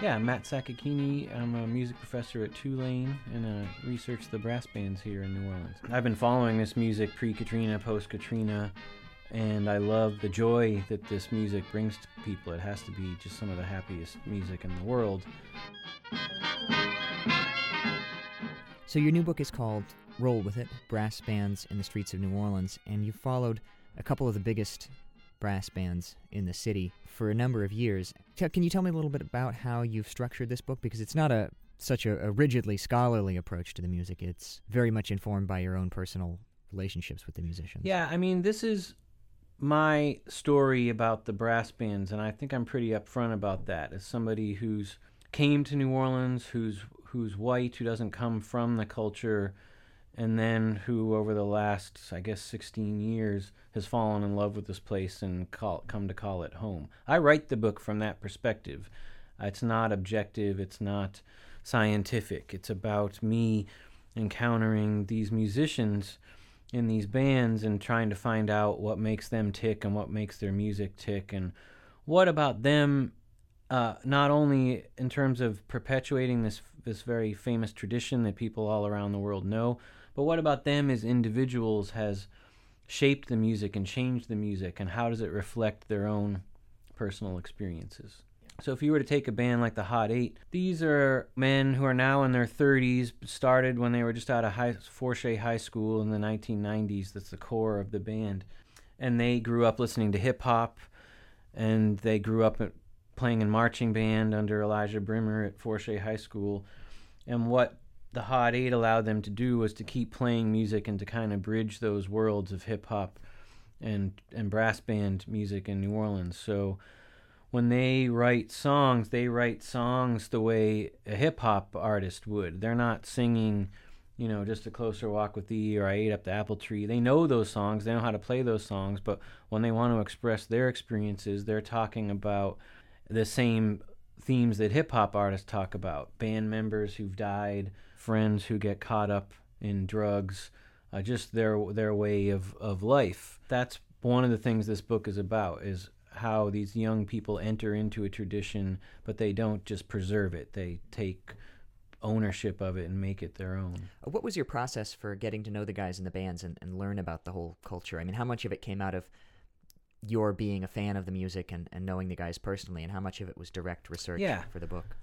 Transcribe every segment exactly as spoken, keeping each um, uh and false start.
Yeah, I'm Matt Sakakini. I'm a music professor at Tulane and uh, research the brass bands here in New Orleans. I've been following this music pre-Katrina, post-Katrina, and I love the joy that this music brings to people. It has to be just some of the happiest music in the world. So your new book is called Roll With It, Brass Bands in the Streets of New Orleans, and you followed a couple of the biggest brass bands in the city for a number of years. Can you tell me a little bit about how you've structured this book? Because it's not a such a, a rigidly scholarly approach to the music. It's very much informed by your own personal relationships with the musicians. Yeah, I mean, this is my story about the brass bands, and I think I'm pretty upfront about that. As somebody who's came to New Orleans, who's who's white, who doesn't come from the culture, and then who over the last, I guess, sixteen years has fallen in love with this place and call, come to call it home. I write the book from that perspective. It's not objective. It's not scientific. It's about me encountering these musicians in these bands and trying to find out what makes them tick and what makes their music tick and what about them, uh, not only in terms of perpetuating this this very famous tradition that people all around the world know, but what about them as individuals has shaped the music and changed the music, and how does it reflect their own personal experiences? So if you were to take a band like the Hot Eight, these are men who are now in their thirties, started when they were just out of high, Forche High School in the nineteen nineties. That's the core of the band. And they grew up listening to hip-hop, and they grew up at, playing in marching band under Elijah Brimmer at Forche High School. And what the Hot Eight allowed them to do was to keep playing music and to kind of bridge those worlds of hip-hop and, and brass band music in New Orleans. So when they write songs, they write songs the way a hip-hop artist would. They're not singing, you know, Just a Closer Walk with Thee or I Ate Up the Apple Tree. They know those songs. They know how to play those songs. But when they want to express their experiences, they're talking about the same themes that hip-hop artists talk about. Band members who've died, friends who get caught up in drugs, uh, just their their way of, of life. That's one of the things this book is about, is how these young people enter into a tradition, but they don't just preserve it. They take ownership of it and make it their own. What was your process for getting to know the guys in the bands and, and learn about the whole culture? I mean, how much of it came out of your being a fan of the music and, and knowing the guys personally, and how much of it was direct research yeah. for the book?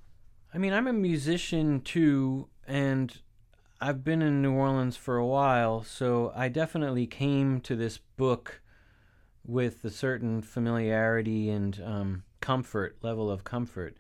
I mean, I'm a musician too, and I've been in New Orleans for a while, so I definitely came to this book with a certain familiarity and um, comfort, level of comfort.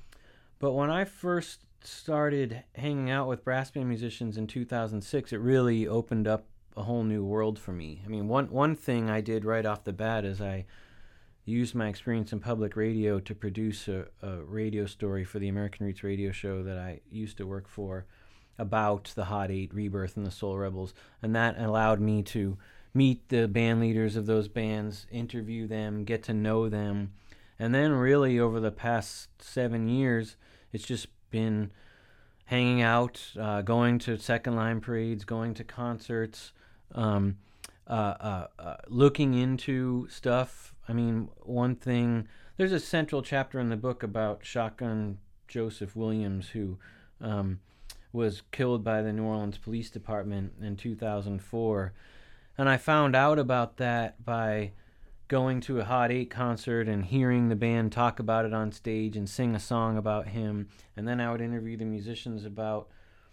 But when I first started hanging out with brass band musicians in two thousand six, it really opened up a whole new world for me. I mean, one one thing I did right off the bat is I used my experience in public radio to produce a, a radio story for the American Roots radio show that I used to work for about the Hot Eight, Rebirth, and the Soul Rebels. And that allowed me to meet the band leaders of those bands, interview them, get to know them. And then really over the past seven years, it's just been hanging out, uh, going to second line parades, going to concerts, um, uh, uh, uh, looking into stuff. I mean, one thing, there's a central chapter in the book about Shotgun Joseph Williams, who um, was killed by the New Orleans Police Department in two thousand four. And I found out about that by going to a Hot Eight concert and hearing the band talk about it on stage and sing a song about him. And then I would interview the musicians about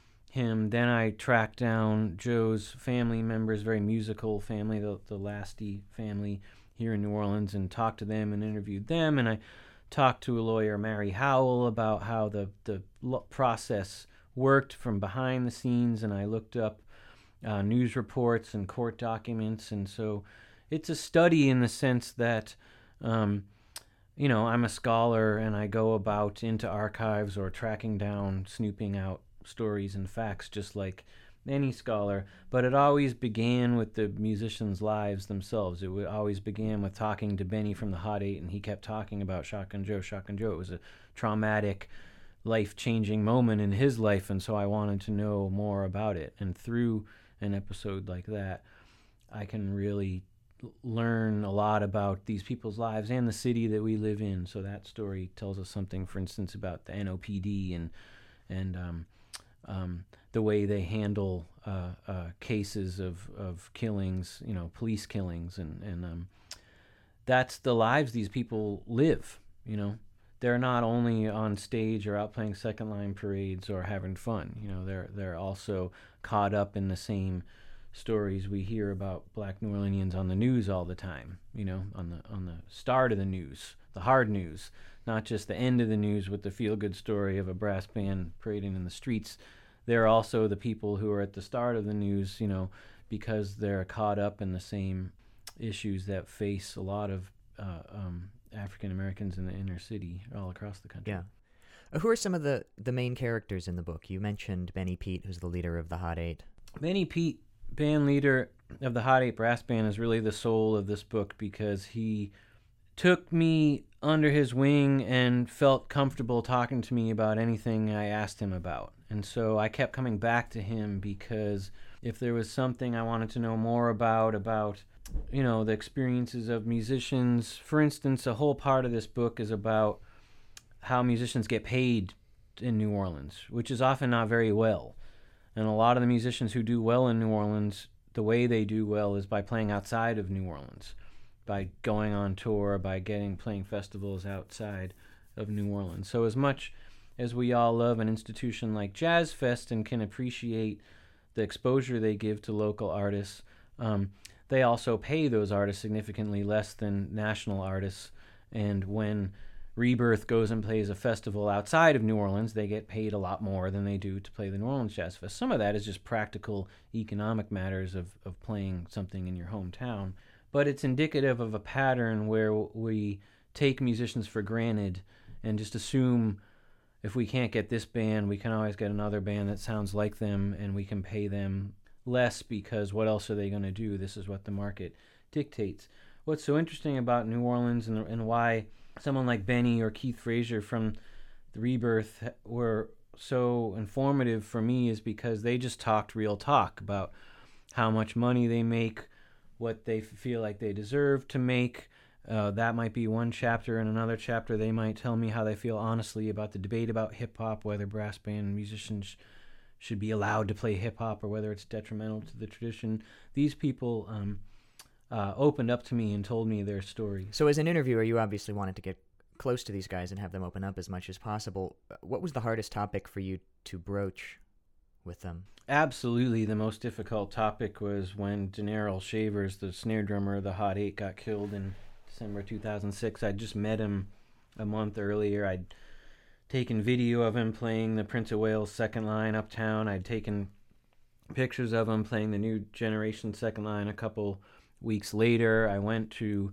him. Then I tracked down Joe's family members, very musical family, the, the Lasty family here in New Orleans, and talked to them and interviewed them. And I talked to a lawyer, Mary Howell, about how the, the process worked from behind the scenes. And I looked up uh, news reports and court documents. And so it's a study in the sense that, um, you know, I'm a scholar and I go about into archives or tracking down, snooping out stories and facts just like any scholar, but it always began with the musicians' lives themselves. It would always began with talking to Benny from the Hot Eight, and he kept talking about Shotgun Joe, Shotgun Joe. It was a traumatic, life-changing moment in his life, and so I wanted to know more about it. And through an episode like that, I can really l- learn a lot about these people's lives and the city that we live in. So that story tells us something, for instance, about the N O P D and and um, um, the way they handle uh, uh, cases of, of killings, you know, police killings, and and um, that's the lives these people live. You know, they're not only on stage or out playing second line parades or having fun. You know, they're they're also caught up in the same stories we hear about Black New Orleanians on the news all the time. You know, on the on the start of the news, the hard news, not just the end of the news with the feel-good story of a brass band parading in the streets. They're also the people who are at the start of the news, you know, because they're caught up in the same issues that face a lot of uh, um, African Americans in the inner city all across the country. Yeah. Uh, Who are some of the, the main characters in the book? You mentioned Benny Pete, who's the leader of the Hot Eight. Benny Pete, band leader of the Hot Eight Brass Band, is really the soul of this book because he took me under his wing and felt comfortable talking to me about anything I asked him about. And so I kept coming back to him because if there was something I wanted to know more about, about, you know, the experiences of musicians. For instance, a whole part of this book is about how musicians get paid in New Orleans, which is often not very well. And a lot of the musicians who do well in New Orleans, the way they do well is by playing outside of New Orleans, by going on tour, by getting playing festivals outside of New Orleans. So as much as we all love an institution like Jazz Fest and can appreciate the exposure they give to local artists, um, they also pay those artists significantly less than national artists. And when Rebirth goes and plays a festival outside of New Orleans, they get paid a lot more than they do to play the New Orleans Jazz Fest. Some of that is just practical economic matters of, of playing something in your hometown. But it's indicative of a pattern where we take musicians for granted and just assume if we can't get this band, we can always get another band that sounds like them, and we can pay them less because what else are they going to do? This is what the market dictates. What's so interesting about New Orleans and, and why someone like Benny or Keith Frazier from the Rebirth were so informative for me is because they just talked real talk about how much money they make, what they feel like they deserve to make. Uh, that might be one chapter. In another chapter, they might tell me how they feel honestly about the debate about hip-hop, whether brass band musicians should be allowed to play hip-hop or whether it's detrimental to the tradition. These people um, uh, opened up to me and told me their story. So as an interviewer, you obviously wanted to get close to these guys and have them open up as much as possible. What was the hardest topic for you to broach with them? Absolutely, the most difficult topic was when Daneral Shavers, the snare drummer of the Hot Eight, got killed in December two thousand six. I'd just met him a month earlier. I'd taken video of him playing the Prince of Wales second line uptown. I'd taken pictures of him playing the New Generation second line a couple weeks later. I went to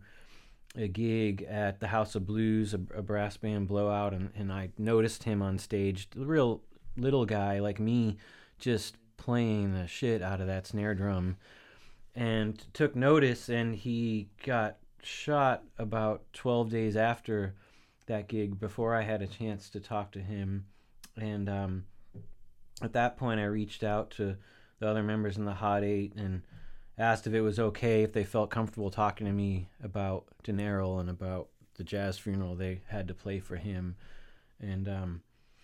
a gig at the House of Blues, a, a brass band blowout, and, and I noticed him on stage, a real little guy like me, just playing the shit out of that snare drum, and took notice, and he got shot about twelve days after that gig before I had a chance to talk to him. And um, at that point I reached out to the other members in the Hot Eight and asked if it was okay if they felt comfortable talking to me about Daneral and about the jazz funeral they had to play for him. And um,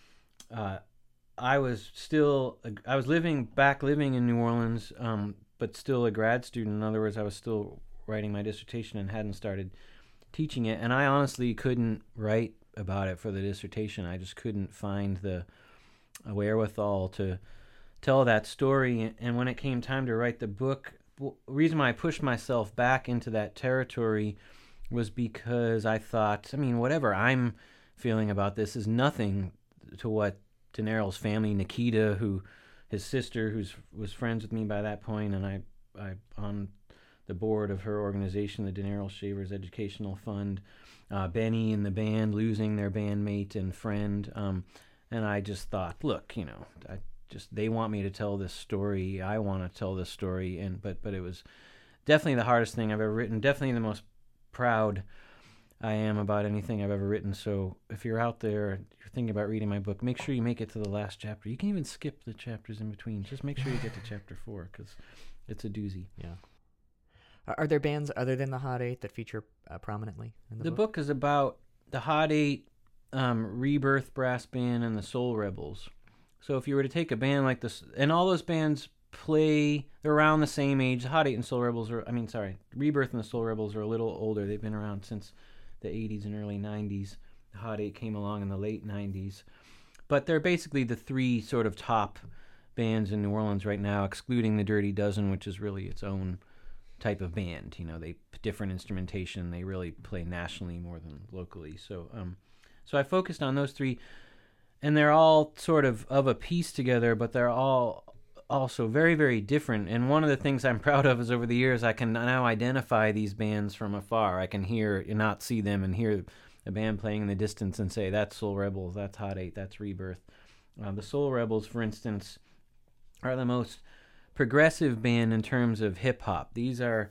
uh, I was still I was living back living in New Orleans, um, but still a grad student. In other words, I was still writing my dissertation and hadn't started teaching it, and I honestly couldn't write about it for the dissertation. I just couldn't find the wherewithal to tell that story. And when it came time to write the book, the reason why I pushed myself back into that territory was because I thought, I mean, whatever I'm feeling about this is nothing to what Daneral's family, Nikita, who his sister, who's was friends with me by that point, and I, I on the board of her organization, the Daneral Shavers Educational Fund, uh, Benny and the band losing their bandmate and friend, um, and I just thought, look, you know, I just they want me to tell this story, I want to tell this story, and but but it was definitely the hardest thing I've ever written, definitely the most proud I am about anything I've ever written. So if you're out there, you're thinking about reading my book, make sure you make it to the last chapter. You can even skip the chapters in between. Just make sure you get to chapter four, because it's a doozy. Yeah. Are, are there bands other than the Hot Eight that feature uh, prominently in the, The book? book is about the Hot Eight, um, Rebirth Brass Band, and the Soul Rebels. So if you were to take a band like this, and all those bands play, they're around the same age. The Hot Eight and Soul Rebels are, I mean, sorry, Rebirth and the Soul Rebels are a little older. They've been around since the eighties and early nineties. The Hot Eight came along in the late nineties. But they're basically the three sort of top bands in New Orleans right now, excluding the Dirty Dozen, which is really its own type of band. You know, they different instrumentation. They really play nationally more than locally. So, um, so I focused on those three, and they're all sort of of a piece together, but they're all also very, very different. And one of the things I'm proud of is over the years I can now identify these bands from afar. I can hear and not see them and hear a band playing in the distance and say, that's Soul Rebels, that's Hot Eight, that's Rebirth. Uh, the Soul Rebels, for instance, are the most progressive band in terms of hip-hop. These are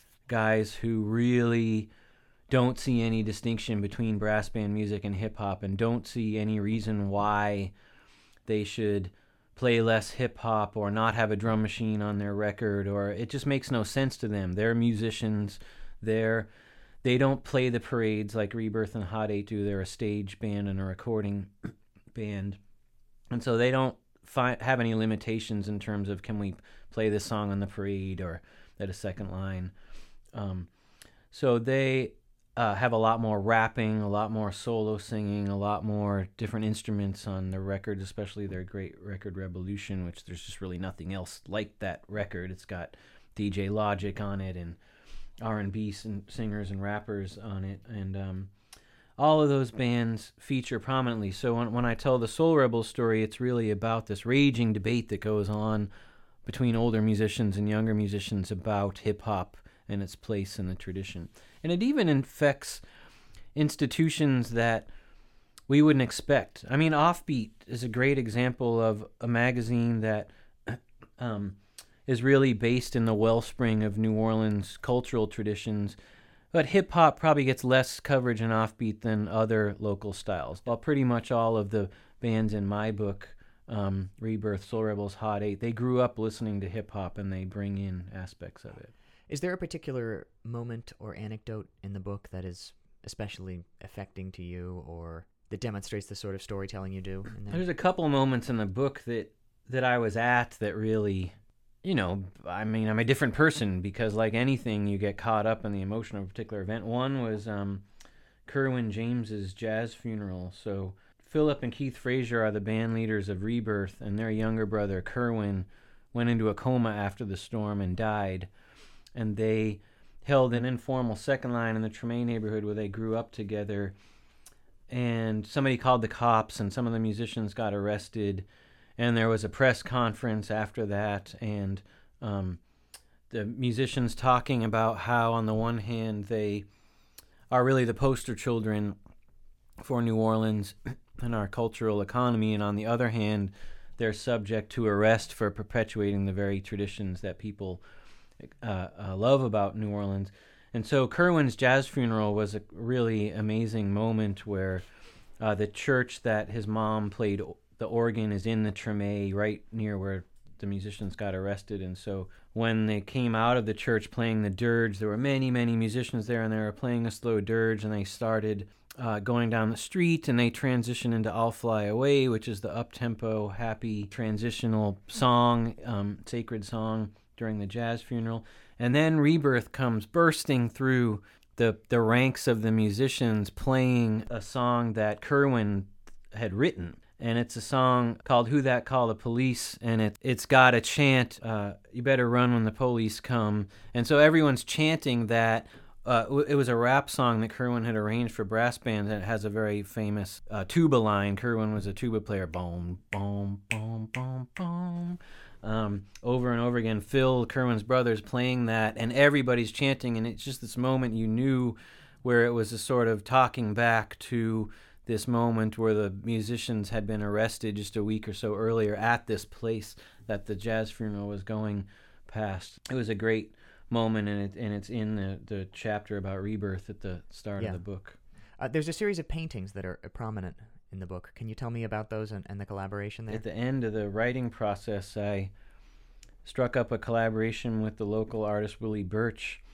guys who really don't see any distinction between brass band music and hip-hop and don't see any reason why they should play less hip-hop or not have a drum machine on their record, or it just makes no sense to them. They're musicians. They're They don't play the parades like Rebirth and Hot Eight do. They're a stage band and a recording band. And so they don't fi- have any limitations in terms of, can we play this song on the parade or at a second line. Um, so they uh, have a lot more rapping, a lot more solo singing, a lot more different instruments on the record, especially their great record Revolution, which there's just really nothing else like that record. It's got D J Logic on it and R and B singers and rappers on it, and um, all of those bands feature prominently. So when, when I tell the Soul Rebels story, it's really about this raging debate that goes on between older musicians and younger musicians about hip-hop and its place in the tradition. And it even infects institutions that we wouldn't expect. I mean, Offbeat is a great example of a magazine that um, is really based in the wellspring of New Orleans cultural traditions, but hip-hop probably gets less coverage in Offbeat than other local styles. Well, pretty much all of the bands in my book, um, Rebirth, Soul Rebels, Hot Eight, they grew up listening to hip-hop and they bring in aspects of it. Is there a particular moment or anecdote in the book that is especially affecting to you or that demonstrates the sort of storytelling you do in there? There's a couple moments in the book that, that I was at that really... You know, I mean, I'm a different person because, like anything, you get caught up in the emotion of a particular event. One was um, Kerwin James's jazz funeral. So Philip and Keith Frazier are the band leaders of Rebirth, and their younger brother, Kerwin, went into a coma after the storm and died. And they held an informal second line in the Treme neighborhood where they grew up together. And somebody called the cops, and some of the musicians got arrested. And there was a press conference after that, and um, the musicians talking about how, on the one hand, they are really the poster children for New Orleans and our cultural economy, and on the other hand, they're subject to arrest for perpetuating the very traditions that people uh, uh, love about New Orleans. And so Kerwin's jazz funeral was a really amazing moment where uh, the church that his mom played the organ is in the Treme, right near where the musicians got arrested. And so when they came out of the church playing the dirge, there were many, many musicians there, and they were playing a slow dirge, and they started uh, going down the street, and they transitioned into I'll Fly Away, which is the up-tempo, happy, transitional song, um, sacred song during the jazz funeral. And then Rebirth comes bursting through the, the ranks of the musicians playing a song that Kerwin had written. And it's a song called Who That Call the Police, and it, it's got a chant, uh, you better run when the police come. And so everyone's chanting that. Uh, it was a rap song that Kerwin had arranged for brass bands, and it has a very famous uh, tuba line. Kerwin was a tuba player. Boom, boom, boom, boom, boom. Um, over and over again, Phil, Kerwin's brother's playing that, and everybody's chanting, and it's just this moment you knew where it was a sort of talking back to this moment where the musicians had been arrested just a week or so earlier at this place that the jazz funeral was going past. It was a great moment, and, it, and it's in the, the chapter about Rebirth at the start yeah. of the book. Uh, there's a series of paintings that are prominent in the book. Can you tell me about those and, and the collaboration there? At the end of the writing process, I struck up a collaboration with the local artist Willie Birch,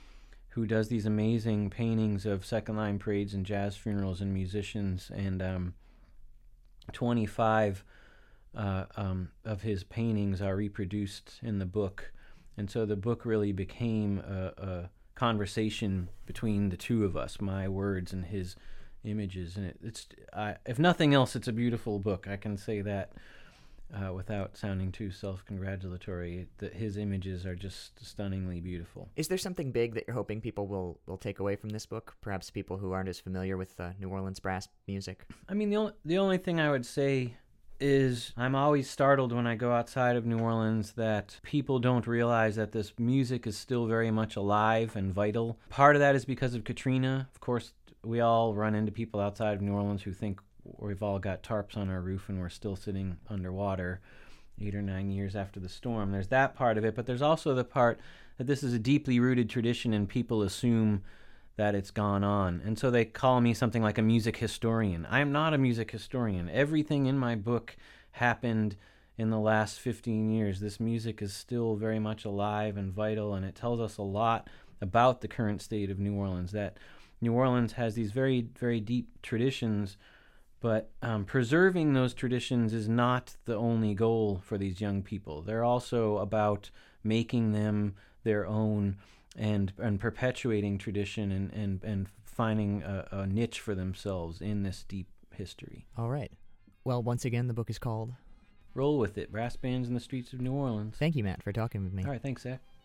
who does these amazing paintings of second line parades and jazz funerals and musicians, and um, twenty-five uh, um, of his paintings are reproduced in the book. And so the book really became a, a conversation between the two of us, my words and his images. And it, it's, I, if nothing else, it's a beautiful book. I can say that uh, without sounding too self-congratulatory, that his images are just stunningly beautiful. Is there something big that you're hoping people will, will take away from this book? Perhaps people who aren't as familiar with uh, New Orleans brass music? I mean, the only, the only thing I would say is I'm always startled when I go outside of New Orleans that people don't realize that this music is still very much alive and vital. Part of that is because of Katrina. Of course, we all run into people outside of New Orleans who think we've all got tarps on our roof and we're still sitting underwater eight or nine years after the storm. There's that part of it, but there's also the part that this is a deeply rooted tradition and people assume that it's gone on. And so they call me something like a music historian. I am not a music historian. Everything in my book happened in the last fifteen years. This music is still very much alive and vital, and it tells us a lot about the current state of New Orleans, that New Orleans has these very, very deep traditions, but um, preserving those traditions is not the only goal for these young people. They're also about making them their own and and perpetuating tradition and, and, and finding a, a niche for themselves in this deep history. All right. Well, once again, the book is called Roll With It, Brass Bands in the Streets of New Orleans. Thank you, Matt, for talking with me. All right, thanks, Zach.